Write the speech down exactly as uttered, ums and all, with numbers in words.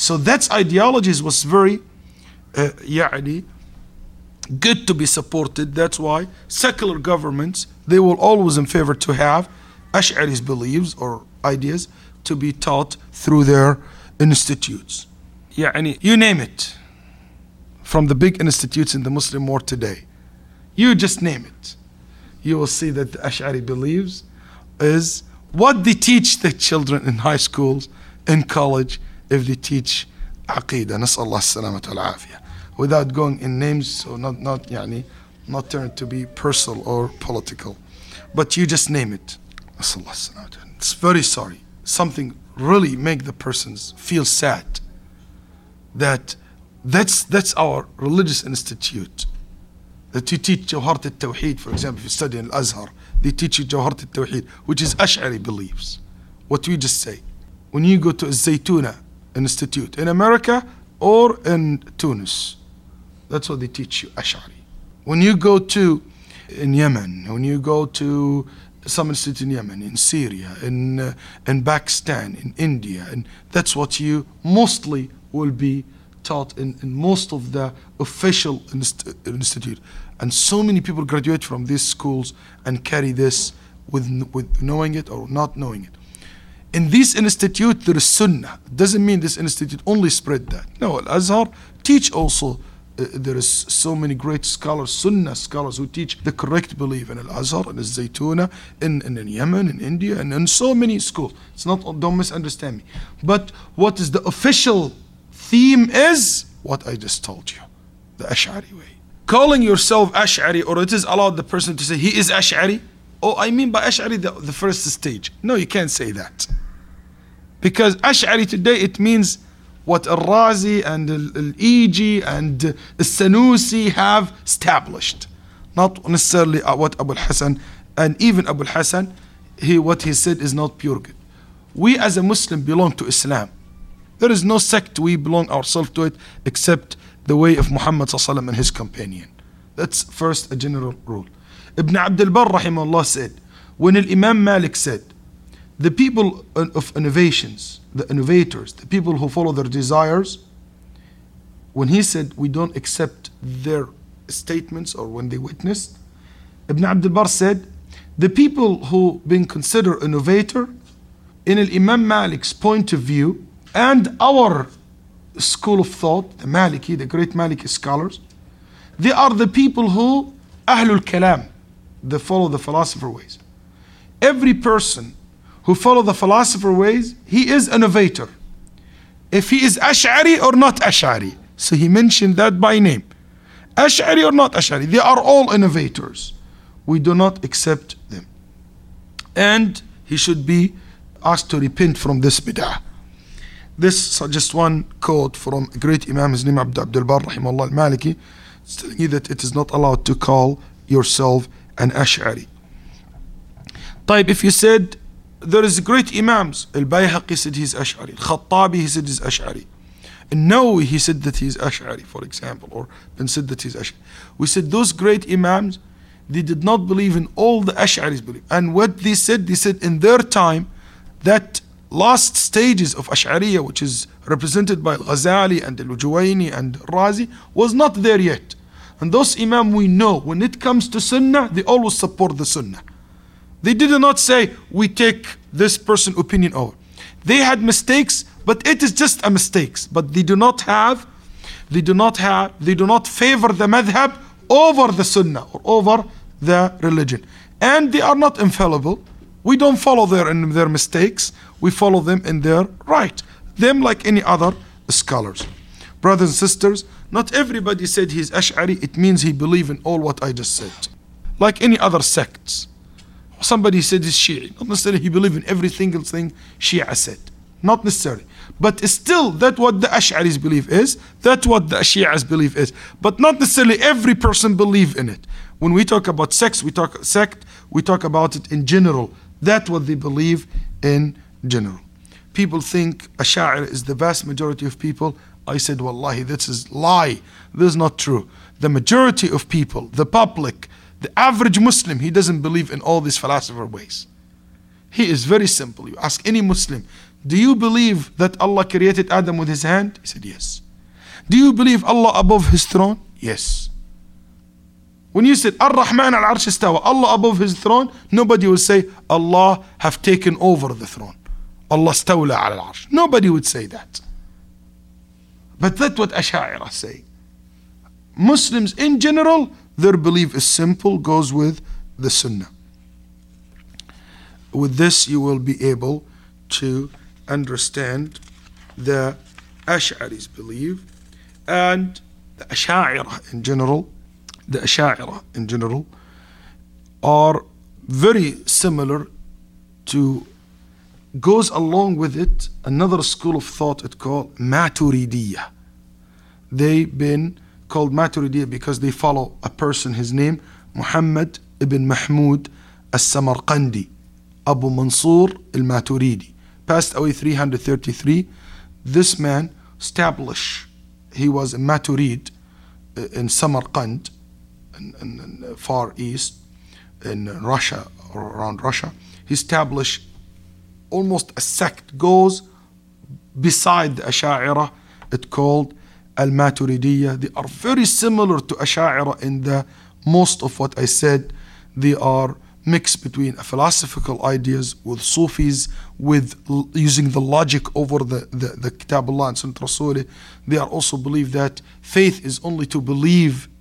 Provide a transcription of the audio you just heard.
So that ideologies was very uh, يعني, good to be supported. That's why secular governments, they will always in favor to have Ash'ari's beliefs or ideas to be taught through their institutes. يعني, you name it. From the big institutes in the Muslim world today. You just name it. You will see that the Ash'ari beliefs is what they teach the children in high schools, in college, if they teach Aqidah. نسأل الله السلامة والعافية. Without going in names, so not not يعني, not turn to be personal or political, but you just name it. نسأل الله السلامة. It's very sorry. Something really make the persons feel sad. That that's that's our religious institute. That you teach Jawharat al-Tawheed, for example, if you study in Al-Azhar, they teach you Jawharat al-Tawheed, which is Ash'ari beliefs. What we just say. When you go to Zaytuna Institute in America or in Tunis, that's what they teach you, Ash'ari. When you go to in Yemen, when you go to some institute in Yemen, in Syria, in uh, in Pakistan, in India, and that's what you mostly will be taught in, in most of the official inst- institute. And so many people graduate from these schools and carry this with with knowing it or not knowing it. In this institute, there is Sunnah. It doesn't mean this institute only spread that. No, Al-Azhar teach also. Uh, there is so many great scholars, Sunnah scholars, who teach the correct belief in Al-Azhar, in Al-Zaytuna, in, in, in Yemen, in India, and in so many schools. It's not, don't misunderstand me. But what is the official theme is what I just told you, the Ash'ari way. Calling yourself Ash'ari, or it is allowed the person to say he is Ash'ari. Oh, I mean by Ash'ari the, the first stage. No, you can't say that. Because Ash'ari today, it means what Al-Razi and Al-Iji and Al-Sanusi have established. Not necessarily what Abu al-Hasan, and even Abu al-Hasan, he, what he said is not pure good. We as a Muslim belong to Islam. There is no sect we belong ourselves to it except the way of Muhammad sallallahu alaihi wasallam and his companion. That's first a general rule. Ibn Abdul Barr rahimahullah said, when Imam Malik said, the people of innovations, the innovators, the people who follow their desires, when he said we don't accept their statements or when they witnessed, Ibn Abdul Barr said, the people who been considered innovator, in Imam Malik's point of view, and our school of thought, the Maliki, the great Maliki scholars, they are the people who, Ahlul Kalam, they follow the philosopher ways. Every person who follow the philosopher ways, he is innovator. If he is Ash'ari or not Ash'ari. So he mentioned that by name. Ash'ari or not Ash'ari, they are all innovators. We do not accept them. And he should be asked to repent from this bid'ah. This is just one quote from a great Imam, his name Abd Abdul Barr rahimahullah al-Maliki. It's telling you that it is not allowed to call yourself an Ash'ari. طيب, if you said there is great Imams, Al-Bayhaqi said he's Ash'ari, Al-Khattabi he said he's Ash'ari, An-Nawawi he said that he's Ash'ari, for example, or Ben said that he's Ash'ari. We said those great Imams, they did not believe in all the Ash'aris believe. And what they said, they said in their time, that last stages of Ash'ariyah, which is represented by Al-Ghazali and Al-Juwayni and Razi, was not there yet. And those Imam we know, when it comes to Sunnah, they always support the Sunnah. They did not say, we take this person's opinion over. They had mistakes, but it is just a mistake. But they do not have, they do not have, they do not favor the madhab over the Sunnah or over the religion. And they are not infallible. We don't follow their, in their mistakes. We follow them in their right. Them like any other scholars. Brothers and sisters, not everybody said he's Ash'ari, it means he believes in all what I just said. Like any other sects. Somebody said he's Shi'i. Not necessarily he believes in every single thing Shia said. Not necessarily. But still, that's what the Ash'aris believe is. That's what the Shi'as believe is. But not necessarily every person believe in it. When we talk about sects, we talk sect, we talk about it in general. That's what they believe in general. People think Ash'ari is the vast majority of people. I said, Wallahi, this is lie. This is not true. The majority of people, the public, the average Muslim, he doesn't believe in all these philosopher ways. He is very simple. You ask any Muslim, do you believe that Allah created Adam with his hand? He said, yes. Do you believe Allah above his throne? Yes. When you said, Ar-Rahman al-Arsh istawa, Allah above his throne, nobody will say, Allah have taken over the throne. Allah stawla al-Arsh. Nobody would say that. But that's what Ash'ari say. Muslims in general, their belief is simple, goes with the Sunnah. With this, you will be able to understand the Ash'ari's belief, and the Ash'ari in general, the Ash'ari in general are very similar to, goes along with it, another school of thought it called Maturidiyah. They've been called Maturidiyah because they follow a person, his name, Muhammad ibn Mahmud al-Samarqandi, Abu Mansur al-Maturidi, passed away three hundred thirty-three. This man established, he was a Maturid in Samarkand, in, in, in the Far East, in Russia, or around Russia. He established almost a sect, goes beside the Ash'ari, it called Al-Maturidiyya. They are very similar to Ash'ari in the most of what I said. They are mixed between philosophical ideas with Sufis, with l- using the logic over the, the, the Kitab Allah and Sunnah Rasulih. They are also believe that faith is only to believe